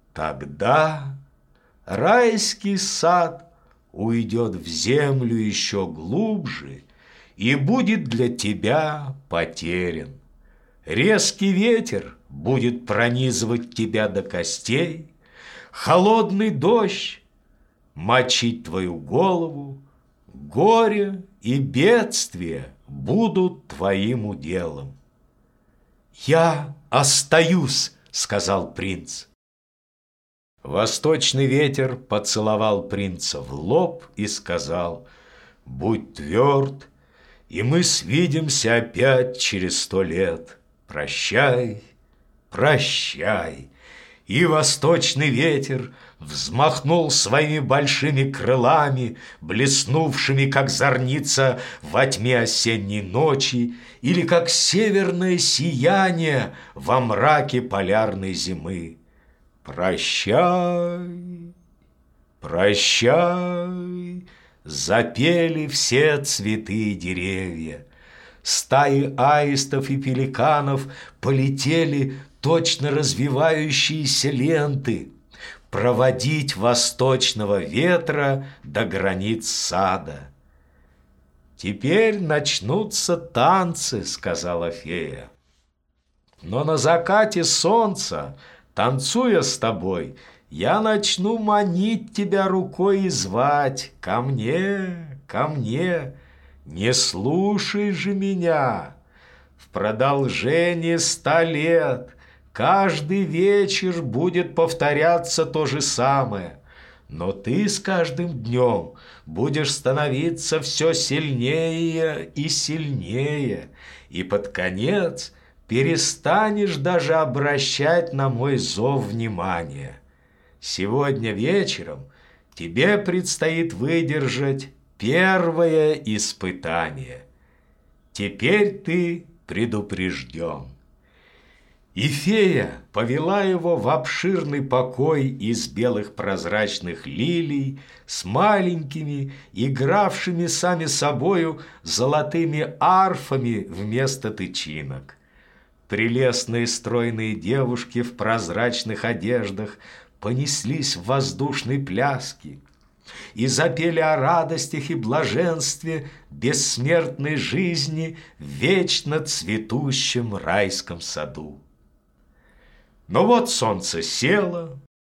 Тогда райский сад уйдет в землю еще глубже и будет для тебя потерян. Резкий ветер будет пронизывать тебя до костей, холодный дождь мочить твою голову, горе и бедствия будут твоим уделом. «Я остаюсь», — сказал принц. Восточный ветер поцеловал принца в лоб и сказал: «Будь тверд, и мы свидимся опять через 100 лет. Прощай, прощай». И восточный ветер взмахнул своими большими крылами, блеснувшими, как зорница во тьме осенней ночи, или как северное сияние во мраке полярной зимы. «Прощай, прощай», запели все цветы и деревья. Стаи аистов и пеликанов полетели точно развивающиеся ленты проводить восточного ветра до границ сада. «Теперь начнутся танцы», — сказала фея. «Но на закате солнца, танцуя с тобой, я начну манить тебя рукой и звать: ко мне, ко мне, не слушай же меня. В продолжение 100 лет каждый вечер будет повторяться то же самое, но ты с каждым днем будешь становиться все сильнее и сильнее, и под конец перестанешь даже обращать на мой зов внимание. Сегодня вечером тебе предстоит выдержать первое испытание. Теперь ты предупрежден». И фея повела его в обширный покой из белых прозрачных лилий с маленькими, игравшими сами собою золотыми арфами вместо тычинок. Прелестные стройные девушки в прозрачных одеждах понеслись в воздушной пляске и запели о радостях и блаженстве бессмертной жизни в вечно цветущем райском саду. Но вот солнце село,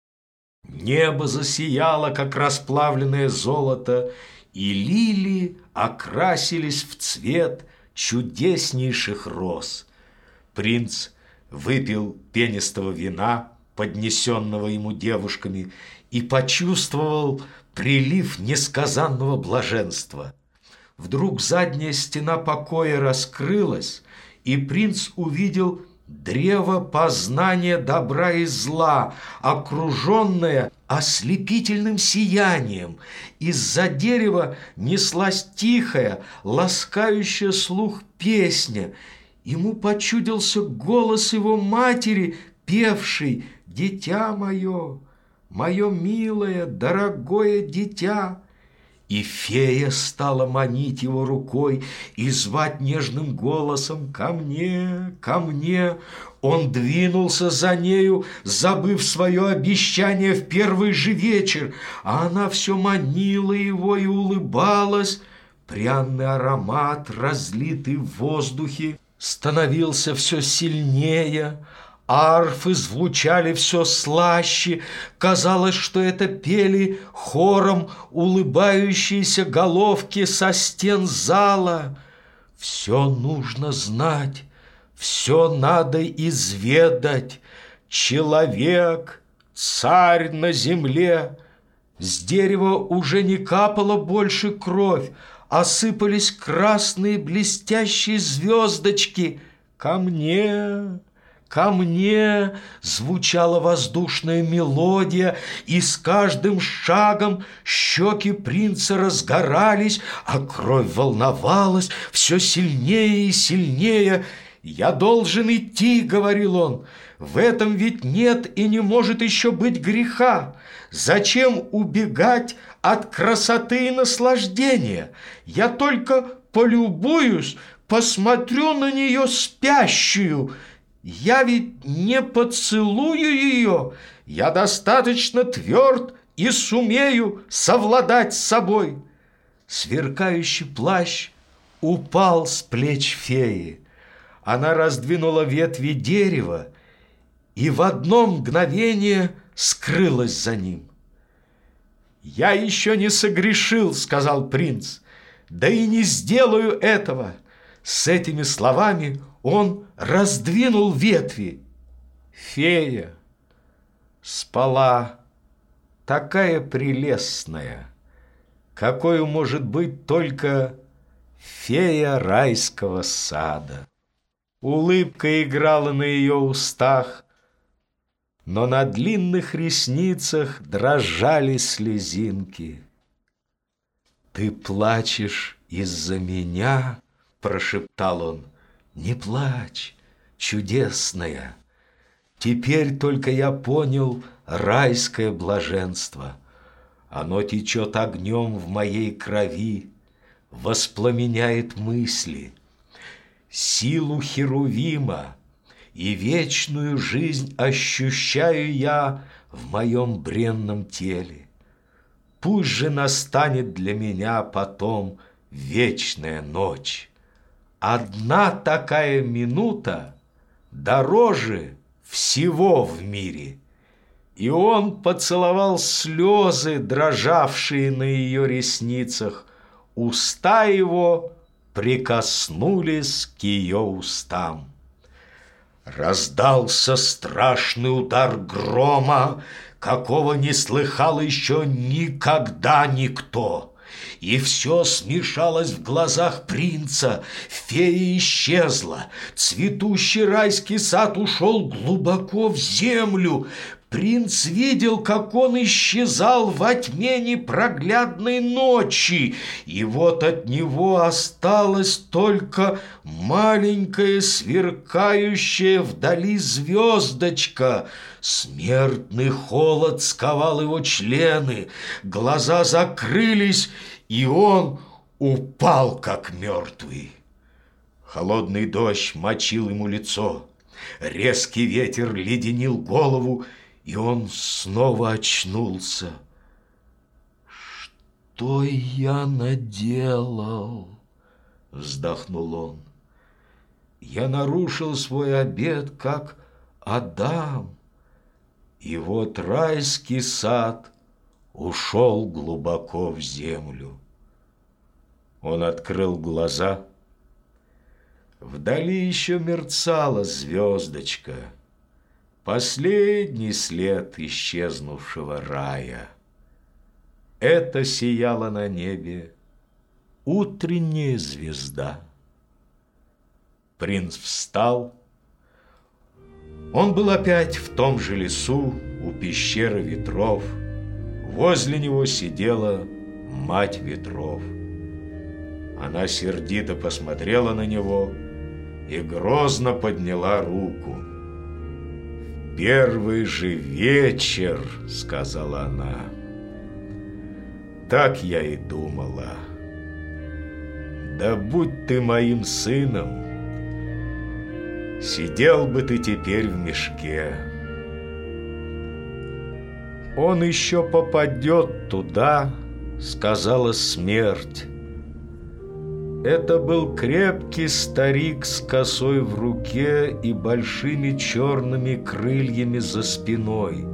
небо засияло, как расплавленное золото, и лилии окрасились в цвет чудеснейших роз. Принц выпил пенистого вина, поднесенного ему девушками, и почувствовал прилив несказанного блаженства. Вдруг задняя стена покоя раскрылась, и принц увидел древо познания добра и зла, окруженное ослепительным сиянием. Из-за дерева неслась тихая, ласкающая слух песня. Ему почудился голос его матери, певший: «Дитя мое, мое милое, дорогое дитя». И фея стала манить его рукой и звать нежным голосом: «Ко мне, ко мне». Он двинулся за нею, забыв свое обещание в первый же вечер, а она все манила его и улыбалась. Пряный аромат, разлитый в воздухе, становился все сильнее. Арфы звучали все слаще, казалось, что это пели хором улыбающиеся головки со стен зала. Все нужно знать, все надо изведать. Человек, царь на земле. С дерева уже не капала больше кровь, осыпались красные блестящие звездочки. «Ко мне, ко мне!» звучала воздушная мелодия, и с каждым шагом щеки принца разгорались, а кровь волновалась все сильнее и сильнее. «Я должен идти», — говорил он, — «в этом ведь нет и не может еще быть греха. Зачем убегать от красоты и наслаждения? Я только полюбуюсь, посмотрю на нее спящую». Я ведь не поцелую ее, я достаточно тверд и сумею совладать с собой. Сверкающий плащ упал с плеч феи. Она раздвинула ветви дерева и в одно мгновение скрылась за ним. «Я еще не согрешил», — сказал принц, — «да и не сделаю этого». С этими словами он раздвинул ветви. Фея спала, такая прелестная, какой может быть только фея райского сада. Улыбка играла на ее устах, но на длинных ресницах дрожали слезинки. «Ты плачешь из-за меня?» — прошептал он. «Не плачь, чудесная. Теперь только я понял райское блаженство. Оно течет огнем в моей крови, воспламеняет мысли. Силу Херувима и вечную жизнь ощущаю я в моем бренном теле. Пусть же настанет для меня потом вечная ночь. Одна такая минута дороже всего в мире». И он поцеловал слезы, дрожавшие на ее ресницах. Уста его прикоснулись к ее устам. Раздался страшный удар грома, какого не слыхал еще никогда никто. И все смешалось в глазах принца. Фея исчезла. Цветущий райский сад ушел глубоко в землю. Принц видел, как он исчезал во тьме непроглядной ночи, и вот от него осталась только маленькая сверкающая вдали звездочка. Смертный холод сковал его члены, глаза закрылись, и он упал, как мертвый. Холодный дождь мочил ему лицо, резкий ветер леденил голову, и он снова очнулся. «Что я наделал?» — вздохнул он. «Я нарушил свой обет, как Адам, и вот райский сад ушел глубоко в землю». Он открыл глаза. Вдали еще мерцала звездочка, последний след исчезнувшего рая. Это сияла на небе утренняя звезда. Принц встал. Он был опять в том же лесу у пещеры ветров. Возле него сидела мать ветров. Она сердито посмотрела на него и грозно подняла руку. «Первый же вечер», — сказала она. «Так я и думала. Да будь ты моим сыном, сидел бы ты теперь в мешке. Он еще попадет туда», — сказала смерть. Это был крепкий старик с косой в руке и большими черными крыльями за спиной.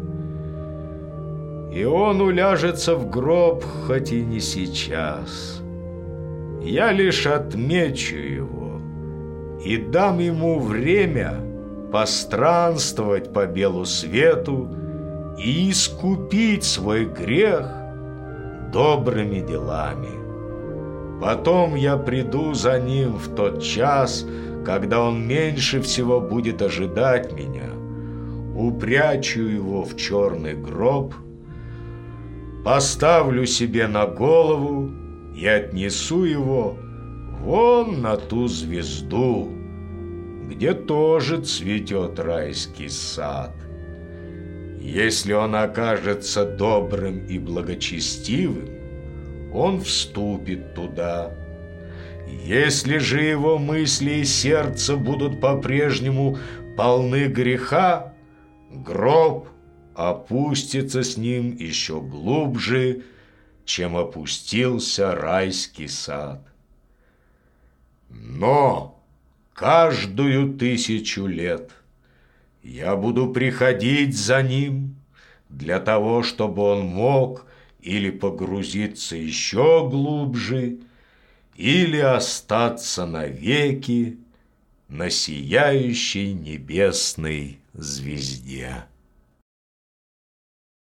И он уляжется в гроб, хоть и не сейчас. Я лишь отмечу его и дам ему время постранствовать по белу свету и искупить свой грех добрыми делами. Потом я приду за ним в тот час, когда он меньше всего будет ожидать меня, упрячу его в черный гроб, поставлю себе на голову и отнесу его вон на ту звезду, где тоже цветет райский сад. Если он окажется добрым и благочестивым, он вступит туда. Если же его мысли и сердце будут по-прежнему полны греха, гроб опустится с ним еще глубже, чем опустился райский сад. Но каждую 1000 лет я буду приходить за ним для того, чтобы он мог или погрузиться еще глубже, или остаться навеки на сияющей небесной звезде.